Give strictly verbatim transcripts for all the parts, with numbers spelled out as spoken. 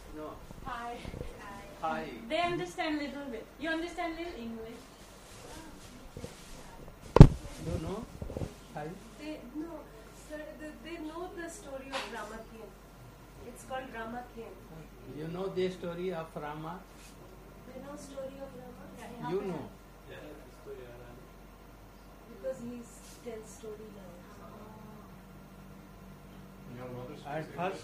No. Hi. Hi. They understand little bit. You understand little English? You know? Hi. They no, sir. They, they know the story of Ramakien. It's called Ramakien. You know the story of Rama? They know story of Rama. You know. Because he tells story now. At first,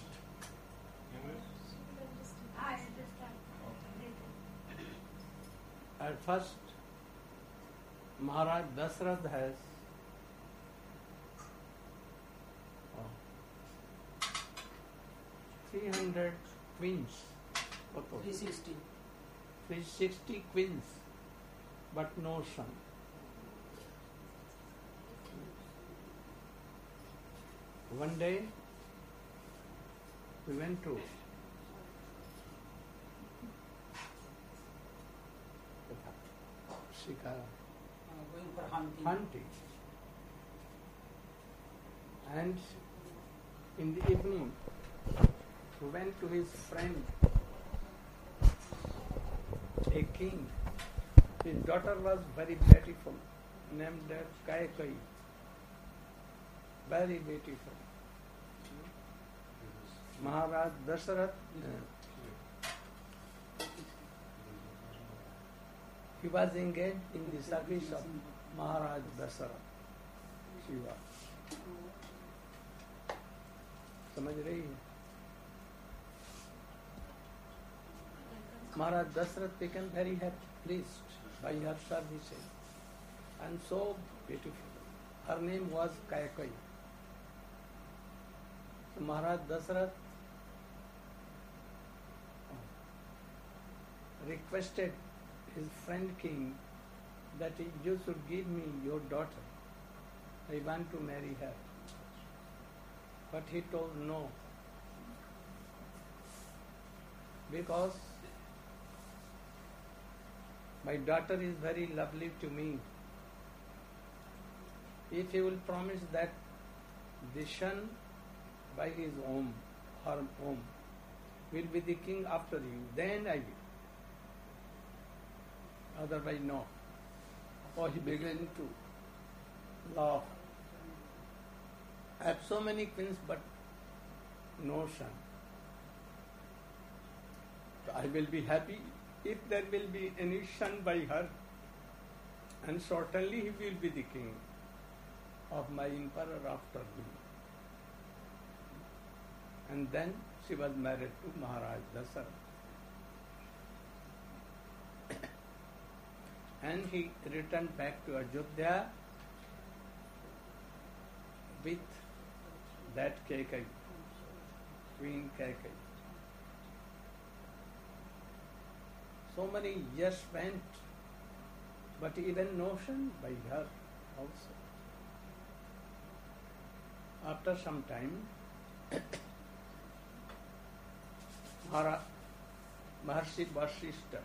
at first, Maharaj Dasarath has oh, three hundred queens. three sixty. three sixty queens, but no son. One day, we went to Shikara Uh, going for hunting. hunting, and in the evening, we went to his friend, a king. His daughter was very beautiful, named Kaikai. Very beautiful. Maharaj Dasarath, uh, he was engaged in the service of Maharaj Dasarath. Shiva. समझ रही है? Maharaj Dasarath became very happy, pleased by her services, and so beautiful. Her name was Kaikai. So Maharaj Dasarath requested his friend king that you should give me your daughter. I want to marry her. But he told no, because my daughter is very lovely to me. If he will promise that the son by his home, her home, will be the king after you, then I will. Otherwise, no. Or he began to laugh. I have so many queens, but no son. So I will be happy if there will be any son by her, and certainly he will be the king of my emperor after me. And then she was married to Maharaj Dasarath. And he returned back to Ajodhya with that Kaikai, Queen Kaikai. So many years went, but even no son by her also. After some time, Mahara, Maharshi Vasishta,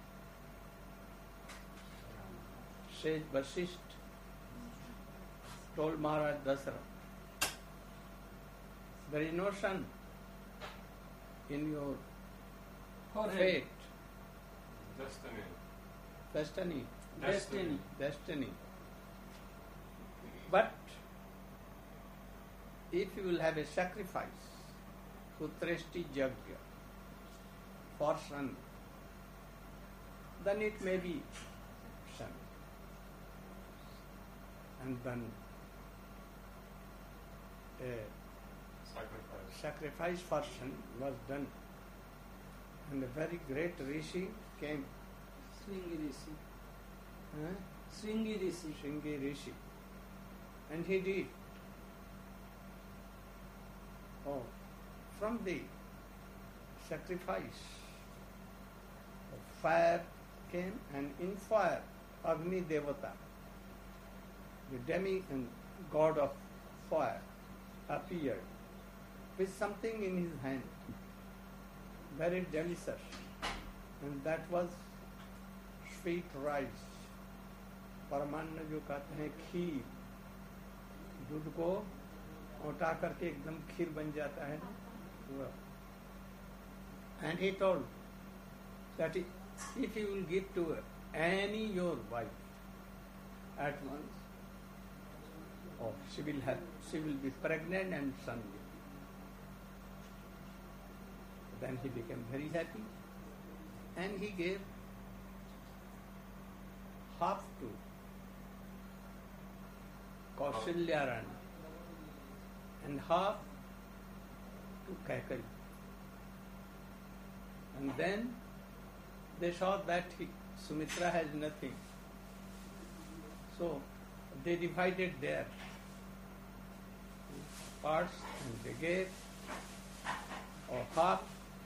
sage Vasisht, told Maharaj Dasarath, there is no son in your Forehead. fate, Destiny. destiny, Destiny. destiny. But if you will have a sacrifice, Putreshti Yajna, for son, then it may be son. And then a Sacrifice. sacrifice for son was done. And a very great rishi came, Swingi Rishi. huh? Swingi Rishi. Sringi Rishi. And he did. Oh, from the sacrifice, fire came, and in fire, Agni Devata, the demi and god of fire, appeared with something in his hand, very delicious, and that was sweet rice. परमान्न जो कहते हैं खीर, दूध को औटा करके एकदम खीर बन जाता है ना, And he told that if you will give to any your wife at once, oh, she will have, she will be pregnant and son will be. Then he became very happy, and he gave half to Kausalya Rani and half to Kaikeyi. And then they saw that he, Sumitra has nothing. So they divided their parts and they gave or half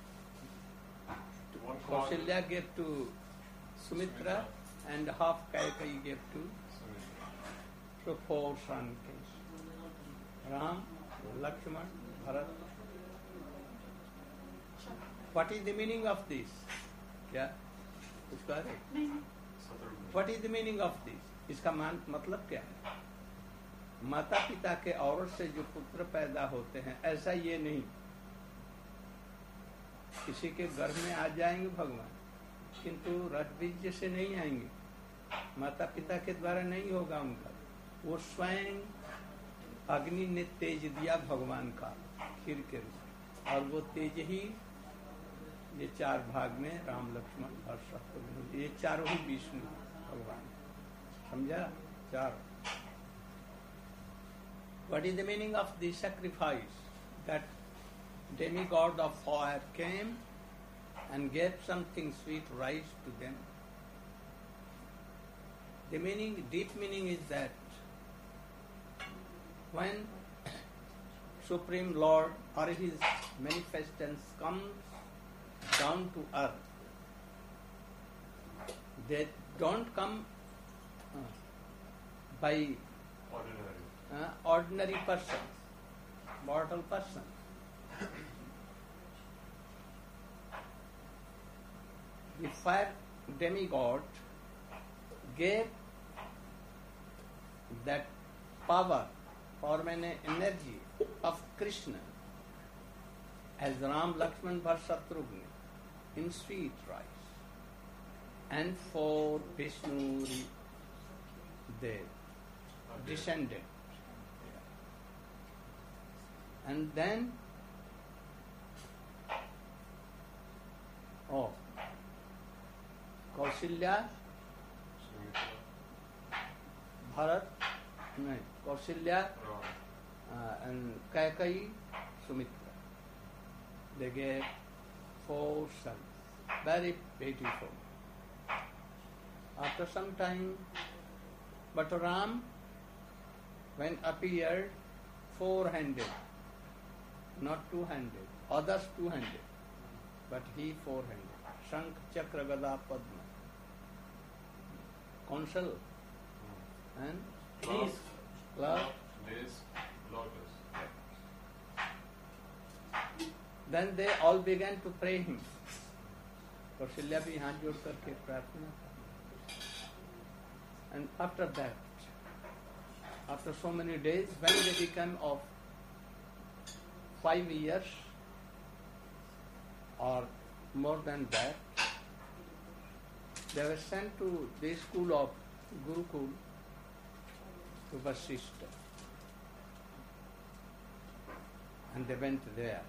to One part. Kausalya gave to Sumitra and half Kaikeyi gave to Sumitra. so four sons came. Ram, Lakshman, Bharat. What is the meaning of this? क्या कुछ कह रहे? Saturday. What is the meaning of this? इसका मान मतलब क्या है? माता पिता के औरत से जो पुत्र पैदा होते हैं ऐसा ये नहीं किसी के गर्भ में आ जाएंगे भगवान, किंतु रजबीज से नहीं आएंगे, माता पिता के द्वारा नहीं होगा उनका, वो स्वयं अग्नि ने तेज दिया भगवान का खीर के रूप, और वो तेज ही ये चार भाग में राम लक्ष्मण भरत शत्रुघ्न ये चारों ही विष्णु भगवान, समझा? चार. What is the meaning of the sacrifice? That demigod of fire came and gave something sweet rice to them. The meaning, deep meaning is that when Supreme Lord or His manifestance comes down to earth, they don't come uh, by Ordinary. uh, ordinary persons, mortal persons. The fire demigod gave that power or mane energy of Krishna as Ram, Lakshman, Bharat, Shatrugna in sweet rice, and for Vishnu they descended. And then, oh, Kausalya, Sumitra. Bharat, no, Kausalya Ram. uh, and Kaikeyi, Sumitra. They gave four sons, very beautiful. After some time, but Ram, when appeared, four-handed, not two-handed, others two-handed, but he four-handed. Shankh, Chakra, Gada, Padma. Counsel and Love. love. This. Lotus. Then they all began to pray him. Kaushalya भी हाथ जोड़ करके प्रार्थना कर. And after that, after so many days, when they became of five years or more than that, they were sent to the school of Gurukul to Vasishtha. And they went there.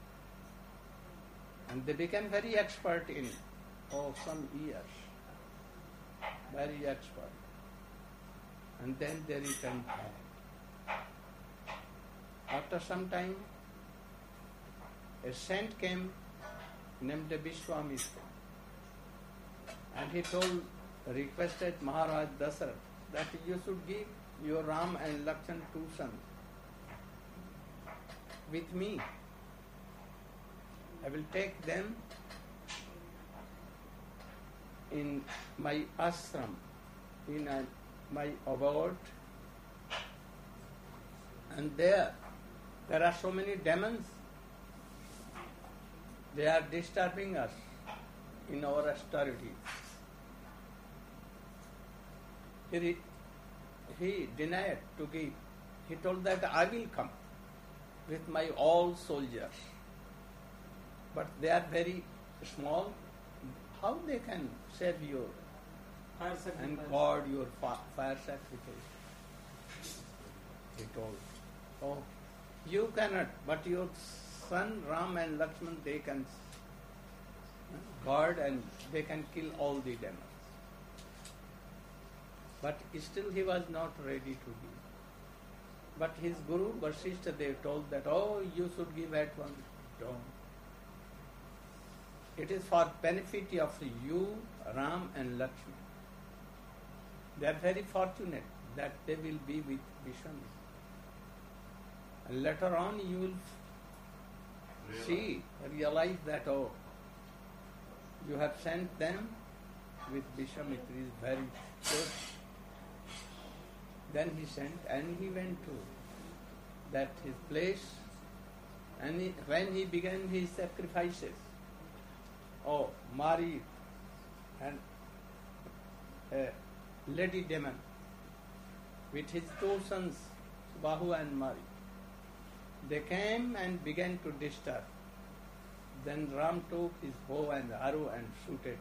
And they became very expert in, oh, some years. Very expert. And then they returned back. After some time, a saint came named Vishwamitra. And he told, requested Maharaj Dasarath that you should give your Ram and Lakshman two sons with me. I will take them in my ashram, in a, my abode, and there, there are so many demons. They are disturbing us in our austerity. He, he denied to give. He told that I will come with my all soldiers. But they are very small, how they can save your Fire and sacrifice. guard your fi- fire sacrifice? He told, oh, you cannot, but your son Ram and Lakshman, they can guard and they can kill all the demons. But still he was not ready to give. But his Guru, Vasishtha, they told that, oh, you should give at once. Don't. It is for benefit of you, Ram and Lakshman. They are very fortunate that they will be with Vishwamitra. And later on you will Realize. see, realize that, oh, you have sent them with Vishwamitra is very good. Then he sent and he went to that his place, and he, when he began his sacrifices, oh, Mari and uh, Lady Demon with his two sons, Bahu and Mari, they came and began to disturb. Then Ram took his bow and arrow and shooted.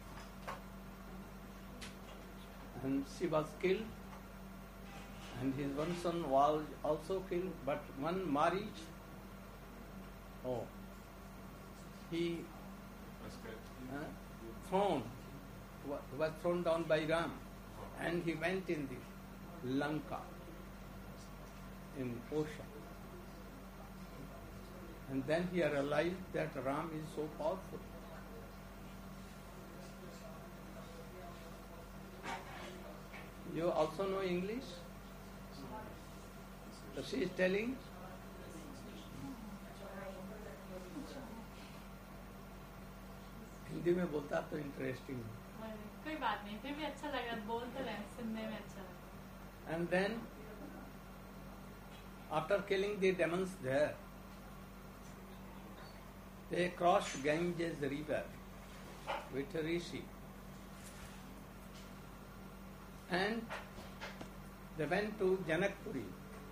And she was killed. And his one son was also killed. But one Marich, oh, he Escape. uh, thrown, wa- was thrown down by Ram. And he went in the Lanka, in ocean. And then he realized that Ram is so powerful. You also know English? So she is telling, Hindi में बोलता तो interesting. कोई बात नहीं, फिर भी अच्छा लगा, बोल तो रहे हैं, सुनने में अच्छा लगा. And then, after killing the demons there, they crossed Ganges river with Rishi. And they went to Janakpuri,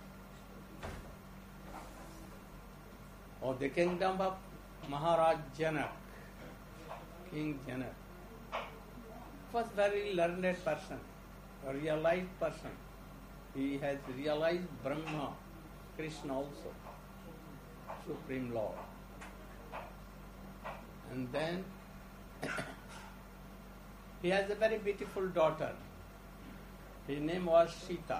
or the kingdom of Maharaj Janak, King Janak. Was very learned person, a realized person. He has realized Brahma, Krishna also, Supreme Lord. And then he has a very beautiful daughter. His name was Sita.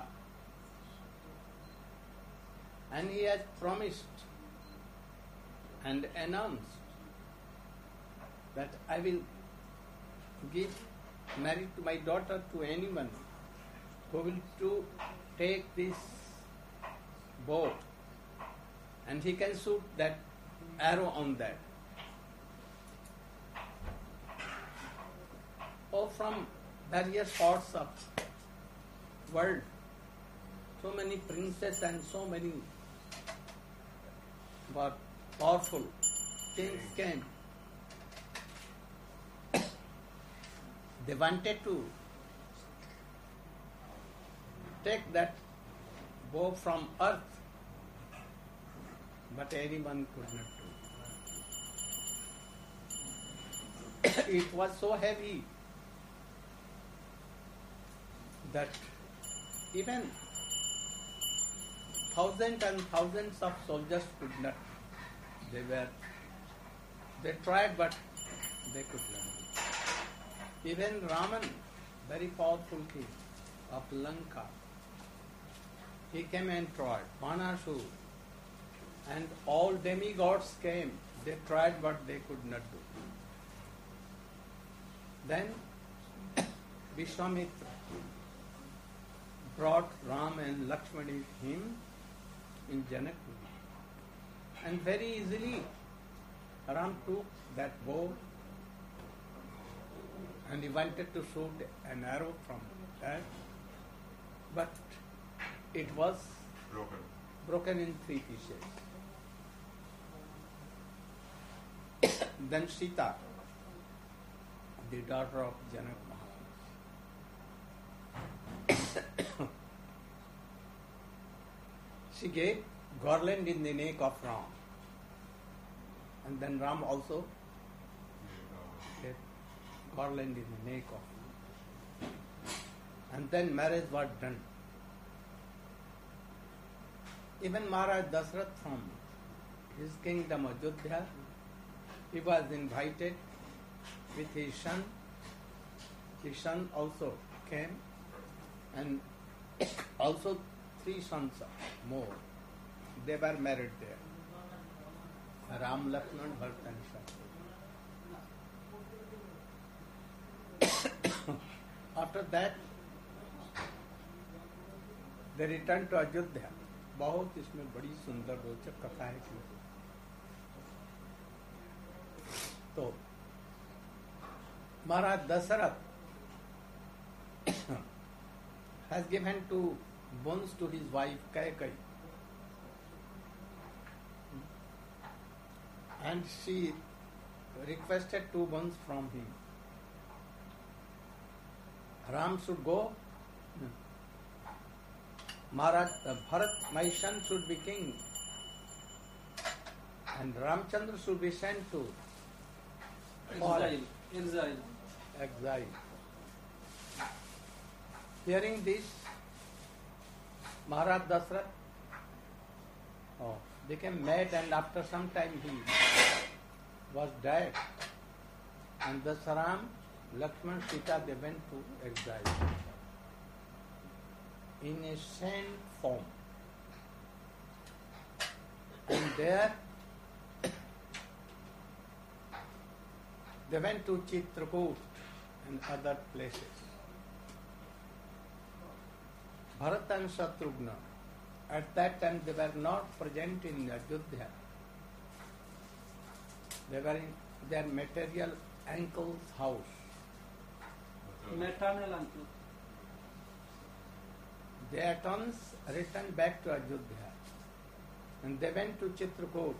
And he has promised and announced that I will give married to my daughter to anyone who will to take this bow and he can shoot that arrow on that. Or from various parts of world, so many princes and so many but powerful kings came. They wanted to take that bow from earth, but anyone could not do. It was so heavy that even thousands and thousands of soldiers could not. They were, they tried, but they could not. Even Raman, very powerful king of Lanka, he came and tried. Panasur and all demigods came. They tried, but they could not do. Then Vishwamitra brought Ram and Lakshmana with him in Janakpuri. And very easily Ram took that bow and he wanted to shoot an arrow from that, but it was Broken. broken in three pieces. Then Sita, the daughter of Janak Maharaj, she gave garland in the neck of Ram. And then Ram also garland in the neck of him. And then marriage was done. Even Maharaj Dasrath from his kingdom Ajodhya, he was invited with his son. His son also came, and also three sons more. They were married there. Ram, Lakshman, Bharat and Shatrugna. After that, they returned to Ajodhya. बहुत इसमें बड़ी सुंदर रोचक कथा है कि तो महाराज Dasharath has given two boons to his wife Kaikeyi, and she requested two boons from him. Ram should go. Maharaj uh, Bharat, my son, should be king, and Ramchandra should be sent to Exile. Exile. exile. Hearing this, Maharaj Dasrath oh, became mad, and after some time he was dead. And thus Ram, Lakshman, Sita, they went to exile in a saint form. And there they went to Chitrakoot and other places. Bharat and Shatrugna, at that time they were not present in Ajodhya. They were in their material uncle's house. Maternal uncle. They at once returned back to Ajodhya, and they went to Chitrakoot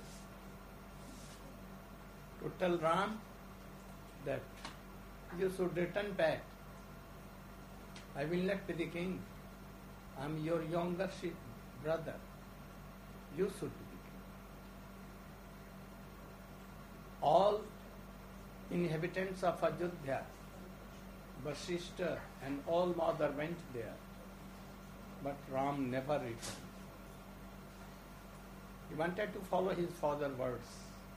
to tell Ram that you should return back. I will not be the king. I am your younger brother. You should be the king. All inhabitants of Ajodhya, Vasishtha and all mother went there. But Ram never returned. He wanted to follow his father's words.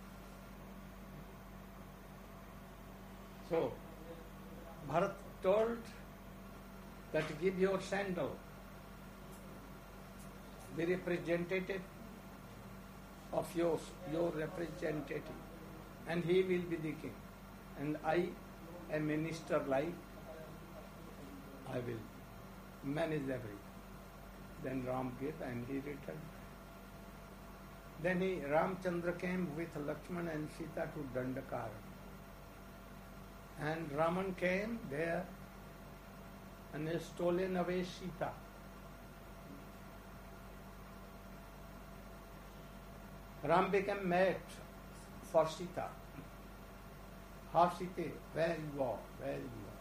So, Bharat told that give your sandal, the representative of yours, your representative, and he will be the king. And I, a minister like, I will manage everything. Then Ram gave and he returned. Then he, Ramchandra came with Lakshman and Sita to Dandakara. And Raman came there and he stolen away Sita. Ram became mad for Sita. How Sita, where you are, where you are.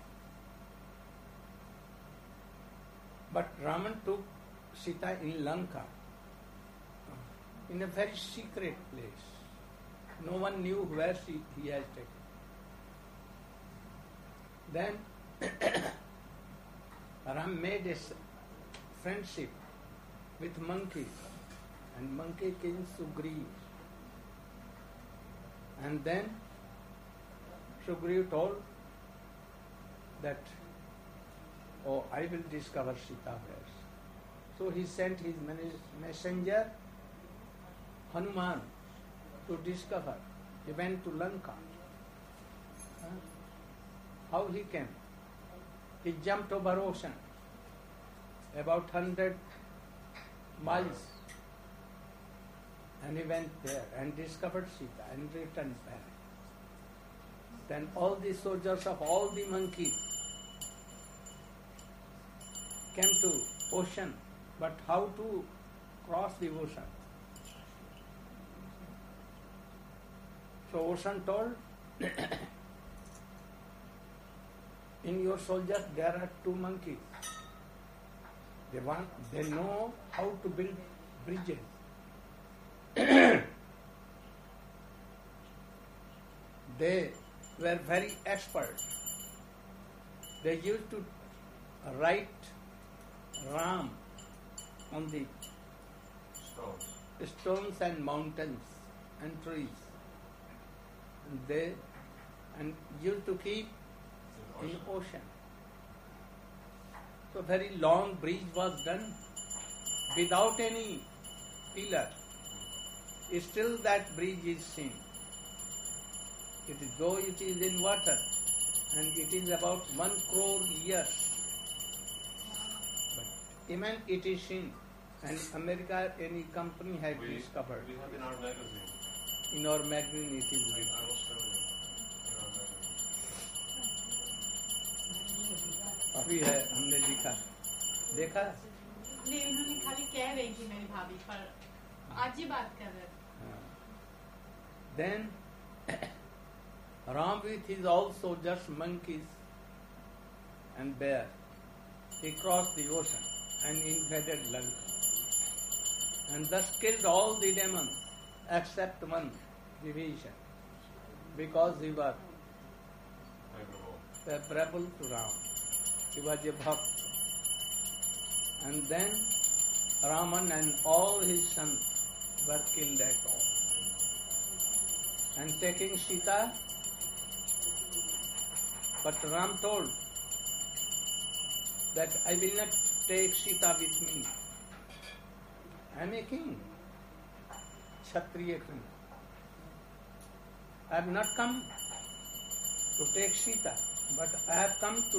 But Raman took Sita in Lanka, in a very secret place. No one knew where she, he has taken. Then Ram made a friendship with monkey, and monkey king Sugriv. And then Sugriv told that, oh, I will discover Sita where. So he sent his messenger Hanuman to discover. He went to Lanka. Huh? How he came? He jumped over ocean, about hundred miles, and he went there and discovered Sita and returned back. Then all the soldiers of all the monkeys came to ocean. But how to cross the ocean? So ocean told, in your soldiers there are two monkeys. They want, they know how to build bridges. They were very expert They used to write Ram on the Stones. stones and mountains and trees. And they and used to keep In in ocean. ocean. So very long bridge was done without any pillar. Still that bridge is seen. It is, though it is in water, and it is about one crore years. But even it is seen, and America, any company has We, discovered. we have in our magazine. In our magazine it is I, written. I was showing you in our magazine. अभी है हमने लिखा देखा नहीं उन्होंने खाली कह रही थी मेरी भाभी पर आज ही बात कर रहे थे then Ram with his also just monkeys and bear, he crossed the ocean and invaded Lanka and thus killed all the demons except one, Vibhishan, because he was Favorable. favorable to Ram. He was a bhakt. And then Raman and all his sons were killed at all. And taking Sita, but Ram told that I will not take Sita with me. I am a king, Kshatriya king. I have not come to take Sita, but I have come to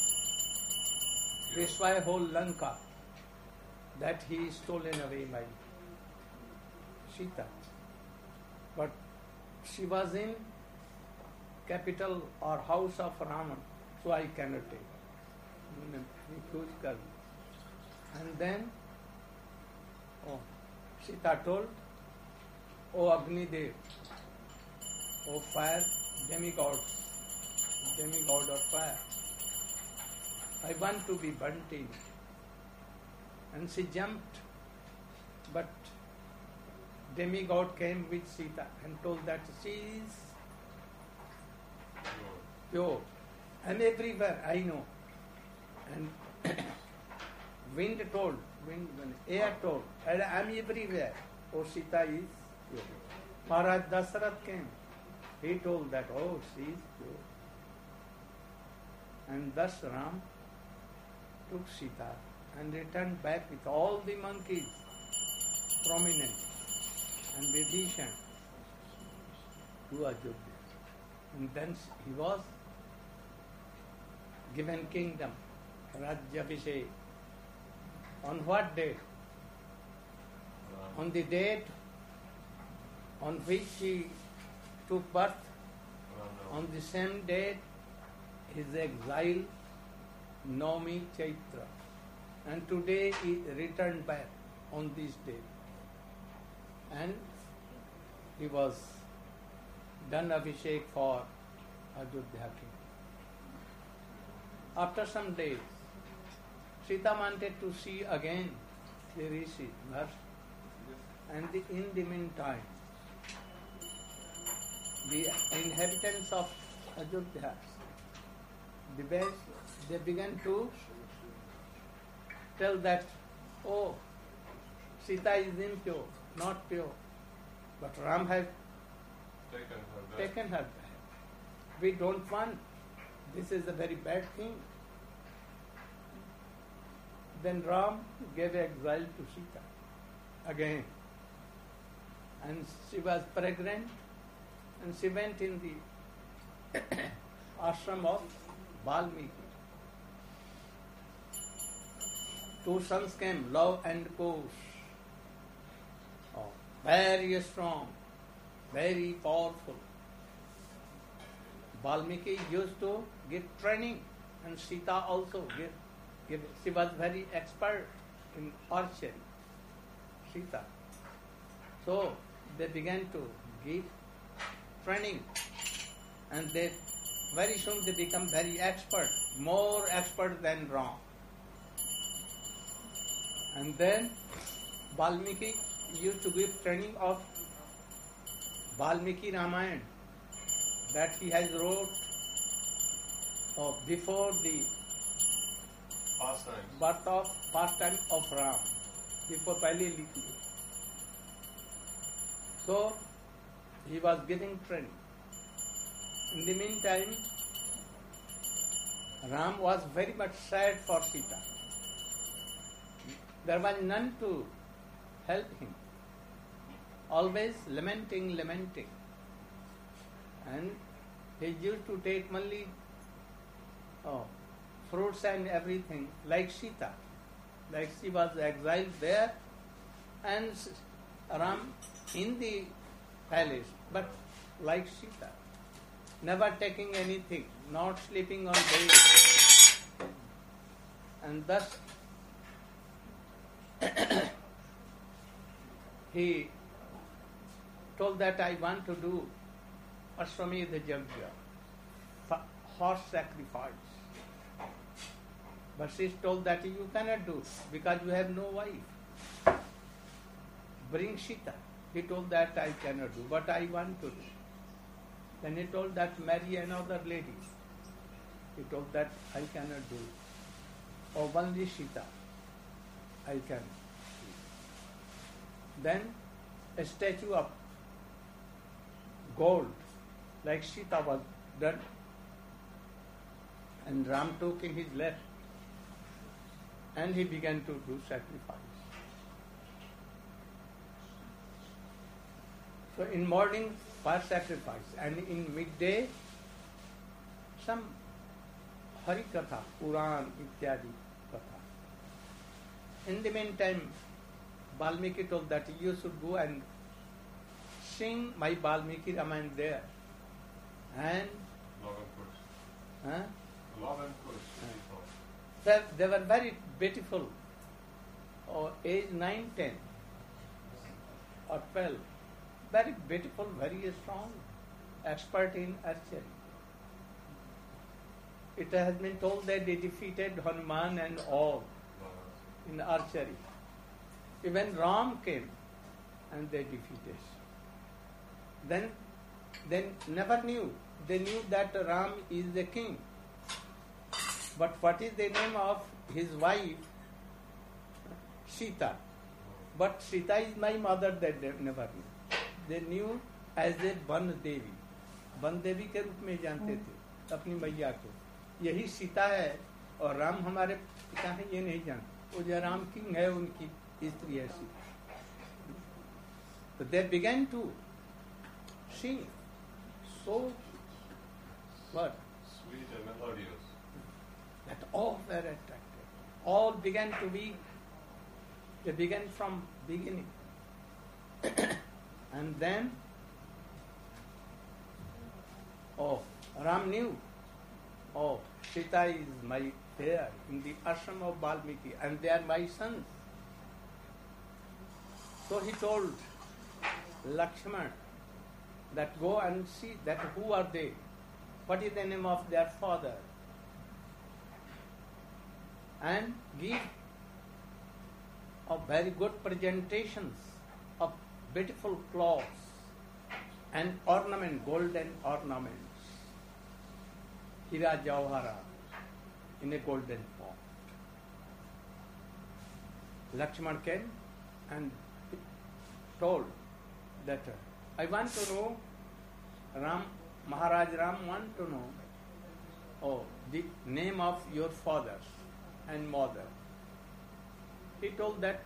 destroy whole Lanka, that he is stolen away by Sita. But she was in capital or house of Raman, so I cannot take her. Refuse kar. And then, oh, Sita told, O Agni Dev, O fire, demigod, demigod of fire, I want to be burnt in. And she jumped, but demigod came with Sita and told that she is Pure. pure. And everywhere I know. And wind told, wind, air told, and I am everywhere. Oh, Sita is pure. Maharaj Dasarath came. He told that, oh, she is pure. And thus Ram took Sita and returned back with all the monkeys, prominent, and Vibhishan to Ajodhya. And then he was given kingdom, Rajyabhishek. On what date? Ram. On the date on which he took birth, Ram Navami. on the same date his exile, Navami Chaitra. And today he returned back on this day. And he was done Abhishek for Ajodhya king. After some days, Sita wanted to see again the Rishi, nurse, and the, in the meantime, the inhabitants of Ajodhya, the best, they began to tell that, oh, Sita is impure, not pure. But Ram has Taken her back. taken her back. We don't want. This is a very bad thing. Then Ram gave exile to Sita again. And she was pregnant and she went in the ashram of Valmiki. Two sons came, Love and Kush. Oh, very strong, very powerful. Valmiki used to give training, and Sita also give, give. She was very expert in archery, Sita. So they began to give training, and they very soon they become very expert, more expert than Ram. And then Valmiki used to give training of Valmiki Ramayana that he has wrote oh, before the Pastimes. birth of pastime of Ram, before पहले लिख ली. So he was getting training. In the meantime, Ram was very much sad for Sita. There was none to help him. Always lamenting, lamenting. And he used to take only oh, fruits and everything, like Sita. Like she was exiled there, and Ram in the palace, but like Sita, never taking anything, not sleeping on bed. And thus he told that I want to do Ashwamedha Yajna, horse sacrifice. But she told that you cannot do because you have no wife. Bring Sita. He told that I cannot do, but I want to do. Then he told that marry another lady. He told that I cannot do. Or only Sita I can. Then a statue of gold, like Sita was done, and Ram took in his left, and he began to do sacrifice. So in morning, fire sacrifice, and in midday, some Hari Katha, Puran, Ityadi Katha. In the meantime, Valmiki told that you should go and sing my Valmiki Ramayana there. And Love and push. huh? Love and push. They, they were very beautiful, or age nine, ten, or twelve. Very beautiful, very strong, expert in archery. It has been told that they defeated Hanuman and all in archery. Even Ram came and they defeated. Then they never knew. They knew that Ram is the king. But what is the name of his wife? Sita. But Sita is my mother, that they never knew. They knew as a Ban Devi. Ban Devi के रूप में जानते थे अपनी मैया को. यही सीता है और राम हमारे पिता हैं, ये नहीं जानते. वो जो राम किंग है उनकी स्त्री है Sita. So they began to sing so what? Sweet and melodious. That all were attracted. All began to be, they began from beginning. And then, oh, Ram knew, oh, Sita is my there in the ashram of Valmiki and they are my sons. So he told Lakshman that go and see that who are they, what is the name of their father, and give of very good presentations of beautiful cloths and ornament, golden ornaments, Hira Jawhara in a golden pot. Lakshman came and told that uh, I want to know, Ram, Maharaj Ram want to know, oh, the name of your fathers and mother. He told that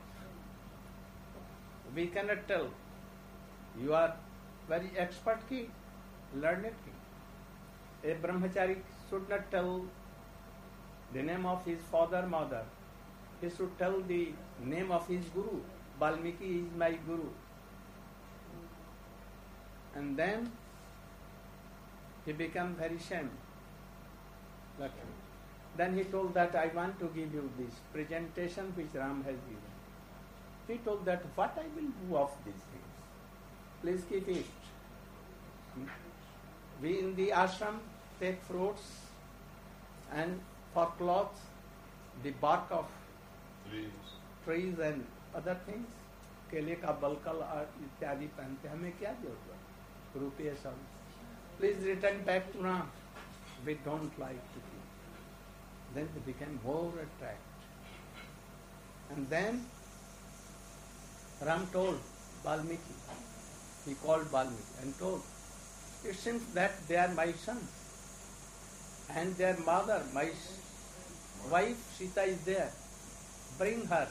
we cannot tell. You are very expert king, learned king. A brahmachari should not tell the name of his father, mother. He should tell the name of his guru. Valmiki is my guru. And then he became very ashamed. Lakshman. Then he told that I want to give you this presentation which Ram has given. He told that what I will do of these things. Please keep it. We in the ashram take fruits and for cloth the bark of Trees. trees and other things. केले का बलकल और इत्यादि पहनते, हमें क्या जरूरत? रुपये सब. Please return back to Ram. We don't like to keep. then they became more attracted. And then Ram told Valmiki, he called Valmiki and told, it seems that they are my sons. And their mother, my wife Sita is there. Bring her.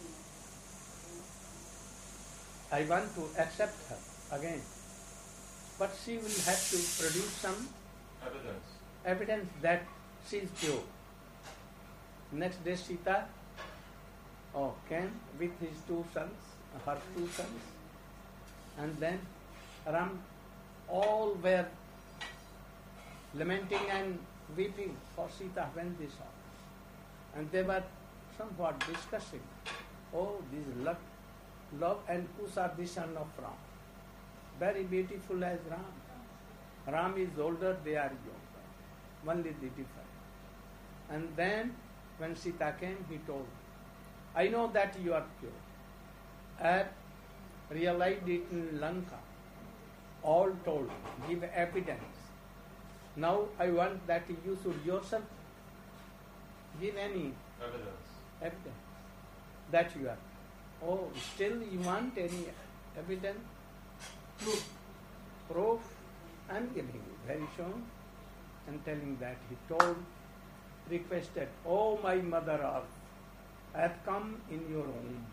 I want to accept her again. But she will have to produce some Evidence. evidence that she is pure. Next day Sita oh, came with his two sons, her two sons. And then Ram, all were lamenting and weeping for Sita when they saw. And they were somewhat discussing, oh, this love, love and Kush are the son of Ram. Very beautiful as Ram. Ram is older, they are younger. Only the difference. And then when Sita came, he told, I know that you are pure. I have realized it in Lanka. All told, give evidence. Now I want that you should yourself give any Evidence. evidence that you are. Oh, still you want any evidence? Proof. Proof. I am giving you very soon. And telling that he told, requested, oh my mother earth, I have come in your womb.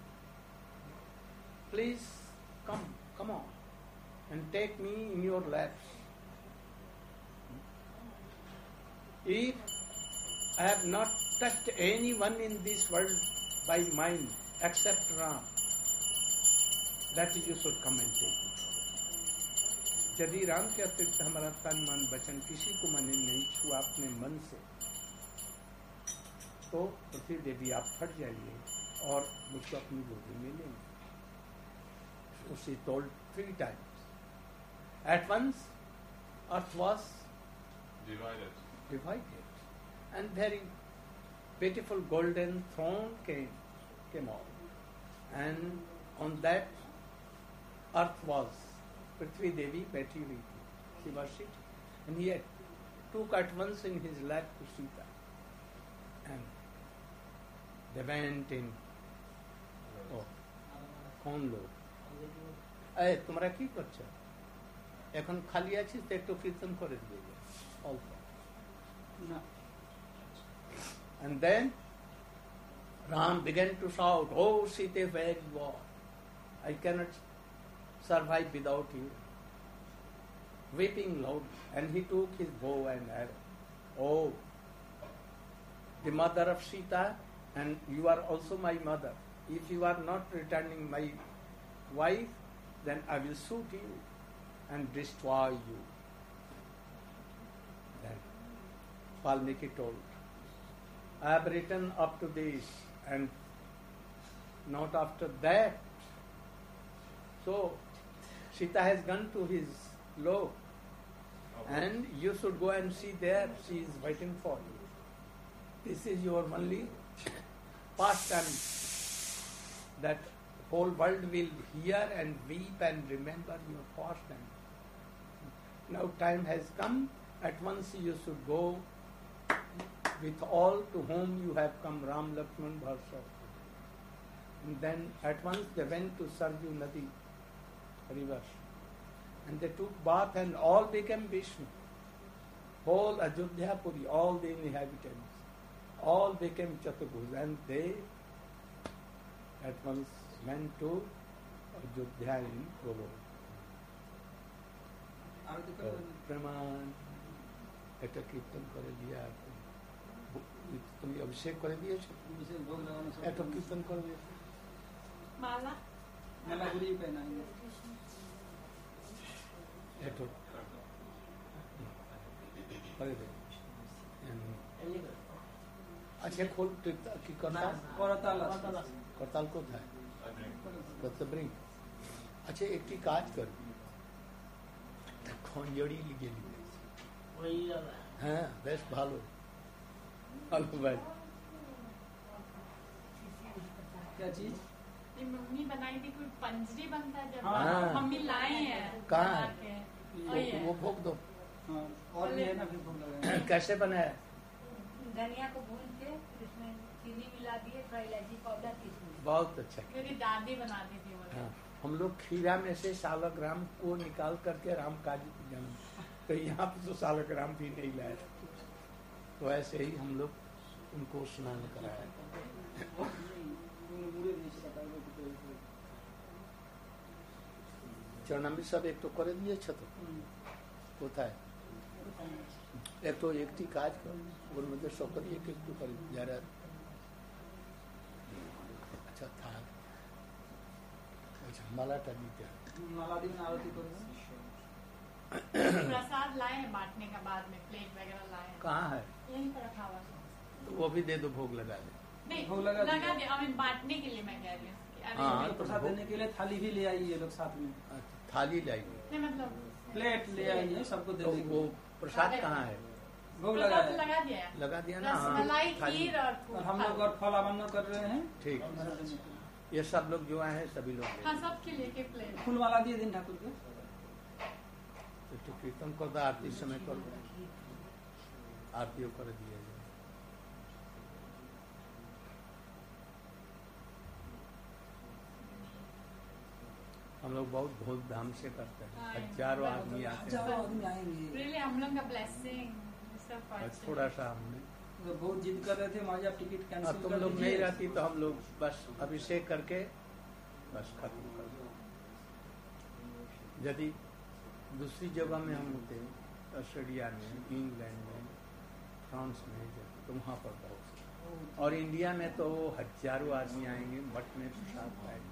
Please come, come on, and take me in your laps. If I have not touched anyone in this world by mind except Ram, that you should come and take me. यदि राम के अतिरिक्त हमारा तन मन वचन किसी को मैंने नहीं छुआ अपने मन से, तो पृथ्वी देवी आप फट जाइए और मुझको अपनी गोदी में लेंगे. So she told three times. At once, earth was Divided. divided, and very beautiful golden throne came came out, and on that earth was Prithvi Devi बैठी हुई थी. She was sitting, and he had took at once in his lap to Sita, and they went in. Oh, कौन लोग? ए तुम्हारा की करছে? এখন খালি আছিস তো একটু কীর্তন করে দিবে. Also. No. And then Ram began to shout, oh Sita, where you are? I cannot survive without you. Weeping loudly. And he took his bow and arrow. Oh, the mother of Sita, and you are also my mother. If you are not returning my wife, then I will shoot you and destroy you. Then Valmiki told, I have written up to this and not after that. So Sita has gone to his love, and you should go and see there. She is waiting for you. This is your only pastime that whole world will hear and weep and remember your pastime. Now time has come. At once you should go with all to whom you have come, Ram, Lakshman, Bharata. And then at once they went to Sarju Nadi river, and they took bath and all became Vishnu. Whole Ajodhya Puri, all the inhabitants, all became Chaturabhuj, and they at once went to Ajodhya in Golok. Praman, এটা কীর্তন করে দিয়ে তুমি অভিষেক করে দিয়েছো, এটা কীর্তন করে দিয়েছো माला माला गुड़ी पहनाएंगे. এটা করে দে. আচ্ছা খোল কি করতাল করতাল করতাল কোথায়? কতব্রিং. আচ্ছা একটি কাজ করবি, খঞ্জড়ি লিখে নিবি. হ্যাঁ বেশ ভালো ভালো ভাই. क्या चीज? ये मम्मी बनाई थी, कोई पंजरी बनता है जब हाँ। मम्मी लाए हैं कहाँ बना है? के। वो, वही है। वो भोग दो. हाँ, और भी है ना फिर भोग लगाएंगे. कैसे बनाया? धनिया को भून के फिर उसमें चीनी मिला दिए, थोड़ा इलायची पाउडर किशमिश। बहुत अच्छा। मेरी दादी बनाती थी वो। हाँ, हम लोग खीरा में से सालग्राम को निकाल करके राम काजी को जन्म, तो यहाँ पे तो सालग्राम भी नहीं लाए, तो ऐसे ही हम लोग उनको स्नान कराया। चरणामी सब एक तो करे दिए छत होता है, एक तो एक थी काज कर और मुझे सौ करिए एक तो कर जा रहा अच्छा था। अच्छा माला टाली क्या माला दिन आरती करो। प्रसाद लाए हैं बांटने का, बाद में प्लेट वगैरह लाए हैं। कहाँ है? यहीं पर रखा हुआ है। तो वो भी दे दो, भोग लगा दे। नहीं भोग लगा लगा दिया। दे, आई मीन बांटने के लिए मैं कह रही हूँ। हाँ, तो प्रसाद देने के लिए थाली भी ले आई ये लोग साथ में, थाली लाइए, नहीं मतलब प्लेट ले आई है सबको तो देने के वो लिए। प्रसाद कहाँ है? भोग लगा प्रसाद है। लगा दिया है। लगा दिया ना। हाँ, रसमलाई, थाली। खीर और और हम लोग और फल आमन्ना कर रहे हैं। ठीक, और देने के लिए। ये सब लोग जो आए हैं सभी लोग हाँ सबके लिए के प्लेट। फूल माला दिए दिन ठाकुर के। तो कीर्तन कर दो, आरती समय कर दो, आरती कर दिया जाए। हम लोग बहुत धूमधाम से करते हैं, हाँ, हजारों आदमी आते हैं। हजारों आदमी आएंगे। रियली हम लोग का ब्लेसिंग सब और पास थोड़ा सा हमने, तो बहुत जिद कर रहे थे माजी आप टिकट अब कैंसिल तुम कर लोग दीजिए। नहीं रहती तो हम लोग बस अभिषेक करके बस खत्म कर दो। यदि दूसरी जगह में हम होते, ऑस्ट्रेलिया में, इंग्लैंड में, फ्रांस में, तो वहाँ पर बहुत, और इंडिया में तो हजारों आदमी आएंगे, मठ में प्रसाद पाएंगे।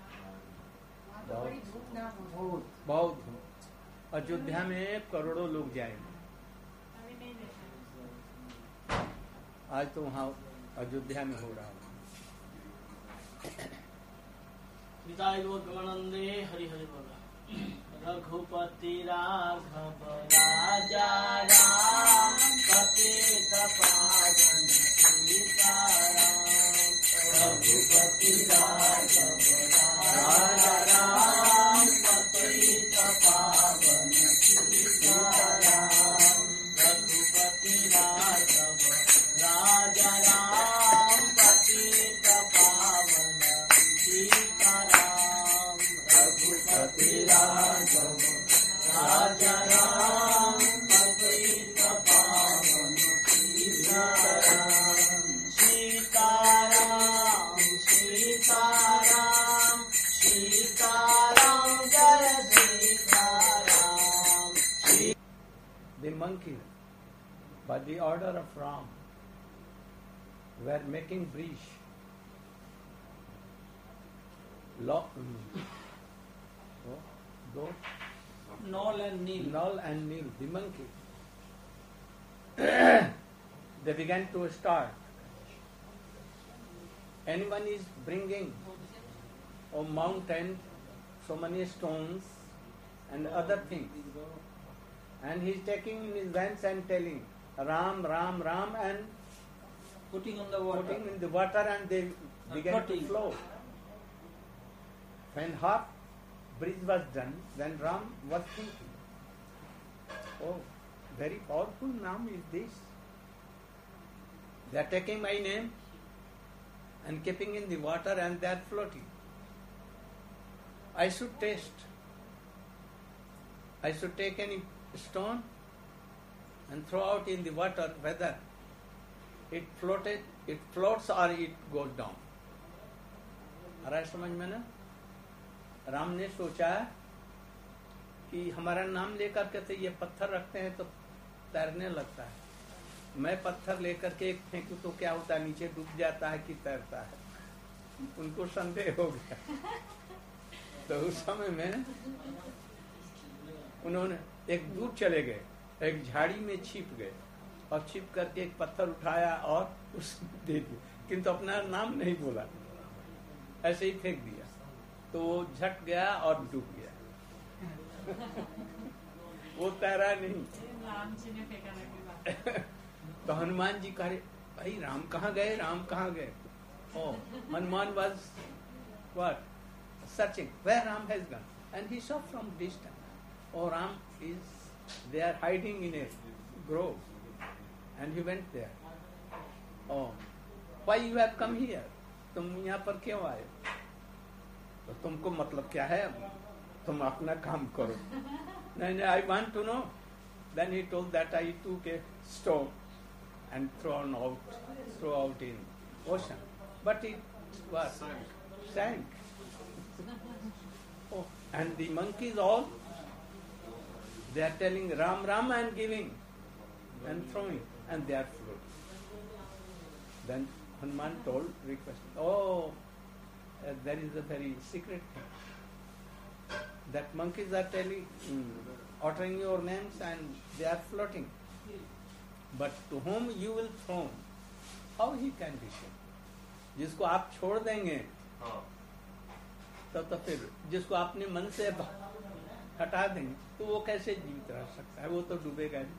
बहुत बहुत धूम। अयोध्या में करोड़ों लोग जाएंगे। अभी नहीं देखा है। आज तो वहाँ अयोध्या में हो रहा है। निताय गौर गमानंदे हरि हरि बोला। रघुपति राघव राजा राम पतित पावन सीताराम। रघुपति राघव राजा राम पतित पावन सीताराम। रघुपति राघव राजा राम पतित पावन सीताराम। रघुपति राघव राजा राम पतित पावन सीताराम। सीताराम सीताराम सीताराम जय Sitaram. The monkey, by the order of Ram, were making breach. Lo- oh, those null and nil. Null and Nil, the monkey, they began to start. Anyone is bringing a mountain, so many stones and other things, and he is taking in his hands and telling Ram, Ram, Ram, and Putting on the water. putting in the water, and they began to floating. flow. When half bridge was done, then Ram was thinking, oh, very powerful name is this. They are taking my name and keeping in the water, and they are floating. I should taste. I should take any stone and throw out in the water whether it floated, it floats or it goes down. आ रहा है समझ में ना? राम ने सोचा कि हमारा नाम लेकर के तो ये पत्थर रखते हैं तो तैरने लगता है, मैं पत्थर लेकर के एक फेंकूं तो क्या होता है, नीचे डूब जाता है कि तैरता है। उनको संदेह हो गया। तो उस समय में उन्होंने एक दूर चले गए, एक झाड़ी में छिप गए और छिप करके एक पत्थर उठाया और उसमें दे दिया, किंतु अपना नाम नहीं बोला, ऐसे ही फेंक दिया। तो वो झट गया और डूब गया। वो तैरा नहीं। राम जी ने फेंका लगी बात। तो हनुमान जी कहे, भाई राम कहाँ गए, राम कहाँ गए? Oh, Hanuman was what? Searching where Ram has gone, and he saw from distance. Oh, Ram is there hiding in a grove, and he went there. oh, why you have come here? तुम यहाँ पर क्यों आए? तो तुमको मतलब क्या है? तुम अपना काम करो. नहीं नहीं, I want to know. Then he told that I took a stone and thrown out, throw out in ocean. But it was Sank. sank. Oh, and the monkeys all, they are telling Ram Ram and giving and throwing, and they are floating. Then Hanuman told, requested, oh, uh, there is a very secret thing. That monkeys are telling, mm, uttering your names and they are floating. But to whom you will throw, how he can be sure? जिसको आप छोड़ देंगे हाँ. तब तो फिर जिसको अपने मन से हटा देंगे तो वो कैसे जीवित रह सकता है? वो तो डूबेगा नहीं.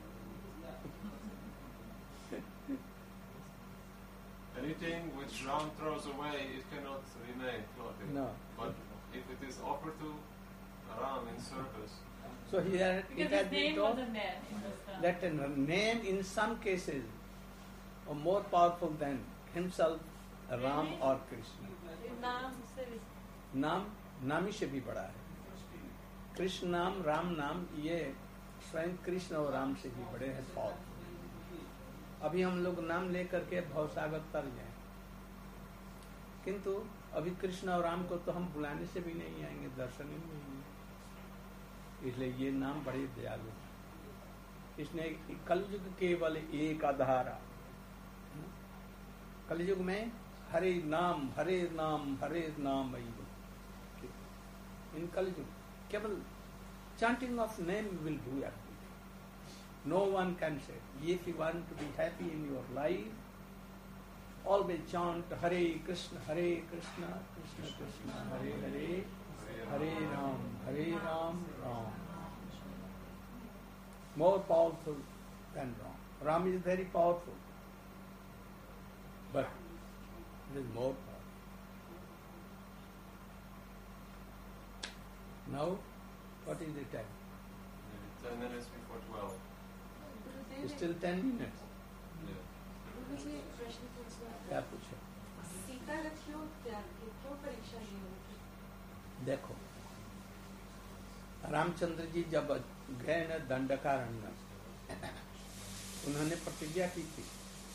Anything which Ram throws away, it cannot remain floating. No. But if it is offered to Ram in service, So here it Because has his been name told wasn't there in the star. that a name in some cases are more powerful than himself, Ram or Krishna. नाम से भी नाम नामी से भी बड़ा है. कृष्ण नाम, राम नाम, ये स्वयं कृष्ण और राम से भी बड़े हैं बहुत. अभी हम लोग नाम लेकर के भवसागर तर जाए, किंतु अभी कृष्ण और राम को तो हम बुलाने से भी नहीं आएंगे, दर्शन ही नहीं होंगे. इसलिए ये नाम बड़े दयालु हैं. इसने कलयुग केवल एक आधारा. कलयुग में हरे नाम हरे नाम हरे नाम इन कलयुग केवल chanting of name will do everything. No one can say, if you want to be happy in your life, always chant Hare Krishna, Hare Krishna, Krishna Krishna, Hare Hare, Hare Ram, Hare Ram, Ram. More powerful than Ram. Ram is very powerful, but it is more powerful. Now, what is the time? ten minutes before twelve. Gurudev, Still ten minutes. Yeah. मुझे एक प्रश्न पूछना है. क्या पूछे? सीता का क्यों त्याग किया? क्यों परीक्षा ली उनकी? देखो, रामचंद्र जी जब गए न दंडकारण्य, उन्होंने प्रतिज्ञा की थी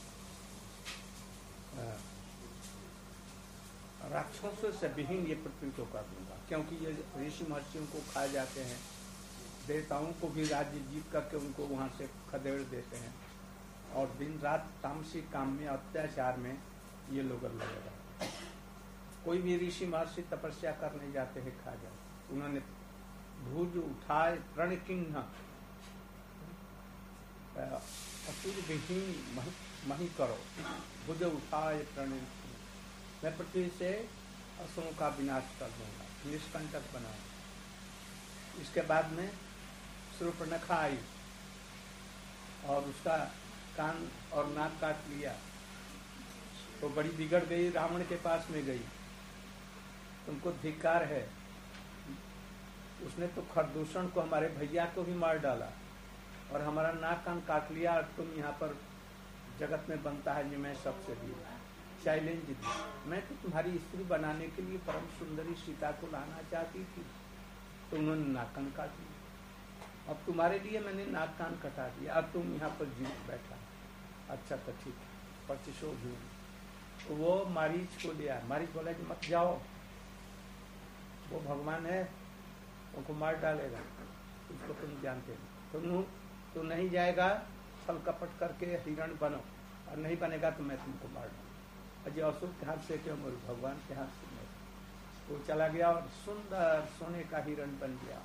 राक्षसों से विहीन ये पृथ्वी को कर दूंगा, क्योंकि ये ऋषि महर्षियों को खा जाते हैं, देवताओं को भी राज्य जीत करके उनको वहां से खदेड़ देते हैं, और दिन रात तामसिक काम में अत्याचार में ये लोग लगे रहते हैं. कोई भी ऋषि महर्षि तपस्या करने जाते हैं, खा जाते. उन्होंने भुज उठाए प्रण किन्ह असुर विहीन मही करो, भुज उठाए प्रण, मैं पृथ्वी से असुरों का विनाश कर दूंगा, निष्कंटक बनाऊंगा. इसके बाद में शूर्पणखा आई और उसका कान और नाक काट लिया, तो बड़ी बिगड़ गई, रावण के पास में गई, तुमको धिक्कार है, उसने तो खरदूषण को, हमारे भैया को भी मार डाला और हमारा नाक कान काट लिया, और तुम यहाँ पर जगत में बनता है जो मैं सबसे भी चैलेंज दी. मैं तो तुम्हारी स्त्री बनाने के लिए परम सुंदरी सीता को लाना चाहती थी, तो उन्होंने नाक कान काट लिया. अब तुम्हारे लिए मैंने नाक कान कटा दिया, अब तुम यहाँ पर जीवित बैठा. अच्छा तो ठीक है, पच्चीसों जीव. वो मारीच को लिया, मारीच बोला कि मत जाओ, वो भगवान है, उनको मार डालेगा, उसको तुम जानते नहीं, तुम तो नहीं जाएगा, छल कपट करके हिरण बनो, और नहीं बनेगा तो मैं तुमको मार दूंगा. अजय असुर के हाथ से क्यों मरू, भगवान के हाथ से मरू. वो चला गया और सुंदर सोने का हिरण बन गया,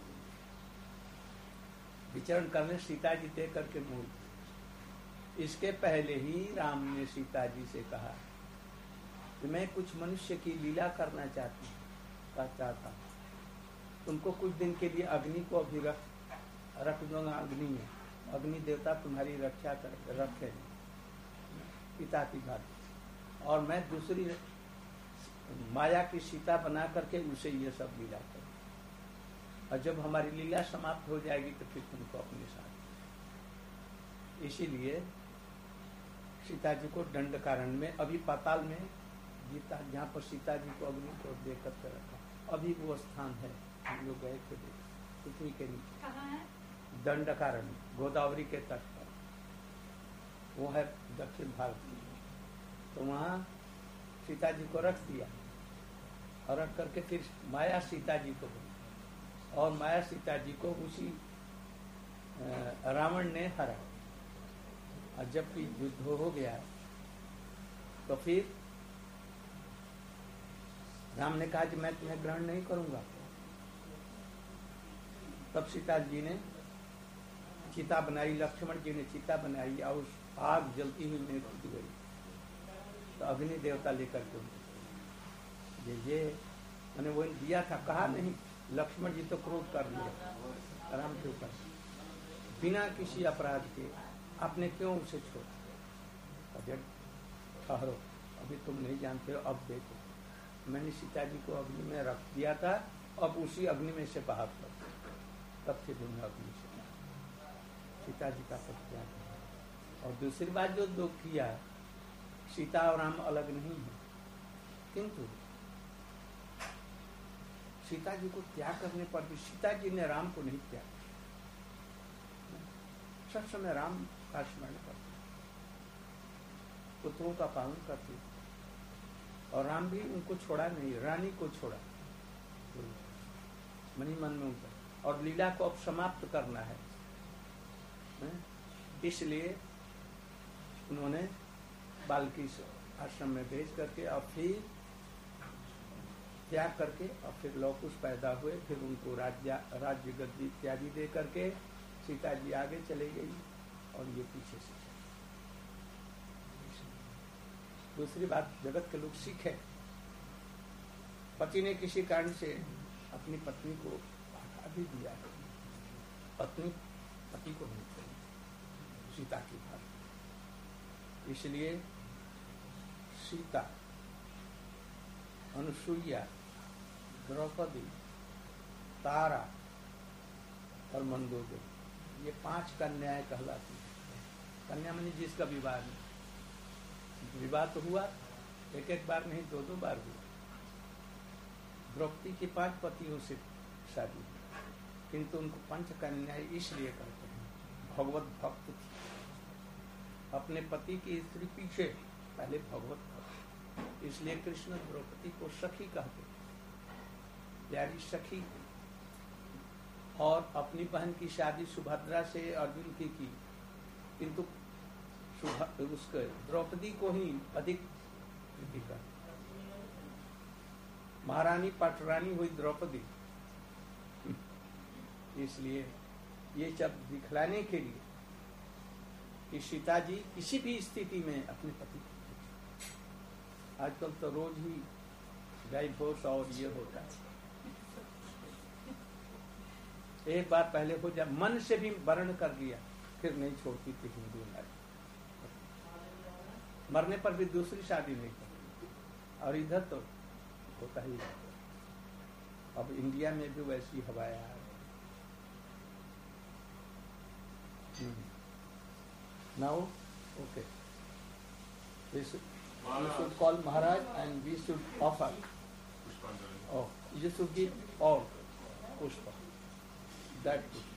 विचरण करने सीता जी दे करके मूल. इसके पहले ही राम ने सीता जी से कहा कि मैं कुछ मनुष्य की लीला करना चाहती चाहता हूँ, तुमको कुछ दिन के लिए अग्नि को अभी रख रख दूंगा. अग्नि में अग्नि देवता तुम्हारी रक्षा कर रखे पिता की बात, और मैं दूसरी माया की सीता बना करके उसे ये सब लीला करूं, और जब हमारी लीला समाप्त हो जाएगी तो फिर तुमको अपने साथ. इसीलिए सीता जी को दंड कारण में, अभी पाताल में गीता जहाँ पर सीता जी को अग्नि को दे करके रखा, अभी वो स्थान है, हम लोग गए थे पृथ्वी के नीचे। कहाँ है? दंड कारण, गोदावरी के तट पर, वो है दक्षिण भारत में। तो वहाँ सीता जी को रख दिया और रख करके फिर माया सीता जी को बोली, और माया सीता जी को उसी रावण ने हरा। और जब भी युद्ध हो गया तो फिर राम ने कहा कि मैं तुम्हें ग्रहण नहीं करूंगा। तब सीता जी ने चिता बनाई, लक्ष्मण जी ने चिता बनाई और उस आग जलती हुई में कूद गई। तो अग्नि देवता लेकर के ये ये मैंने वो दिया था, कहा नहीं। लक्ष्मण जी तो क्रोध कर लिया राम के ऊपर, बिना किसी अपराध के आपने क्यों उसे छोड़ा। अजय ठहरो, अभी तुम नहीं जानते हो, अब देखो मैंने सीता जी को अग्नि में रख दिया था, अब उसी अग्नि में से बाहर कर, तब से तुमने अग्नि से सीता जी का सत्याग। और दूसरी बात जो दुख किया, सीता और राम अलग नहीं है, किंतु सीता जी को त्याग करने पर भी सीता जी ने राम को नहीं त्याग। सब समय राम का स्मरण करते, पुत्रों का पालन करते, और राम भी उनको छोड़ा नहीं, रानी को छोड़ा मनी मन में उनका, और लीला को अब समाप्त करना है, इसलिए उन्होंने बाल्की आश्रम में भेज करके और फिर त्याग करके और फिर लौकुश पैदा हुए। फिर उनको राज्य राज्य गद्दी इत्यादि दे करके सीता जी आगे चले गई और ये पीछे से। दूसरी बात, जगत के लोग सीखे, पति ने किसी कारण से अपनी पत्नी को हटा भी दिया है, पत्नी पति को नहीं करी सीता की बात। इसलिए सीता, अनुसुईया, द्रौपदी, तारा और मंदोदरी, ये पांच कन्याएं कहलाती हैं। कन्या माने जिसका विवाह नहीं, विवाह तो हुआ एक एक बार नहीं, दो दो बार हुआ। द्रौपदी की पांच पतियों से शादी हुई, किंतु उनको पंच कन्याएं इसलिए कहते हैं, भगवत भक्त थी, अपने पति की स्त्री पीछे, पहले भगवत भक्त, इसलिए कृष्ण द्रौपदी को सखी कहते, प्यारी सखी। और अपनी बहन की शादी सुभद्रा से अर्जुन की की, किंतु उसके द्रौपदी को ही अधिक प्रीति कर। महारानी पटरानी हुई द्रौपदी, इसलिए ये सब दिखलाने के लिए कि सीता जी किसी भी स्थिति में अपने पति, आजकल तो रोज ही डाइवोर्स और ये होता है, एक बार पहले हो जाए, मन से भी वर्ण कर दिया, फिर नहीं छोड़ती थी हिंदू नारी, मरने पर भी दूसरी शादी नहीं करती। और इधर तो होता ही है, अब इंडिया में भी वैसी हवाएं आ रही। Now okay, we should, we should call Maharaj and we should offer. Oh, you should give all pushpa. That pushpa.